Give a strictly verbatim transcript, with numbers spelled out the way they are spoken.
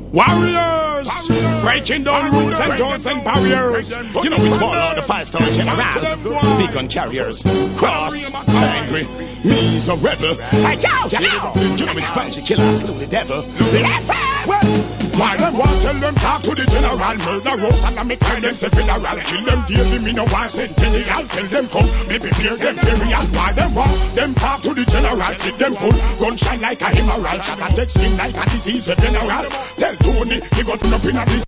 Warriors, breaking down rules and doors and barriers. You know it's one of the five-star general, beacon carriers, cross, angry, me's a rebel. I go, you know, you know it's punchy killer, slew the devil. Well, why them want tell them talk to the general, murder rose and I make time them say funeral, kill them daily, me no want centennial, tell them come, me prepare them burial. Why them want them talk to the general, keep them full, gun shine like a emerald, shot and take skin like a disease, a general. Tell Tony, he got up in a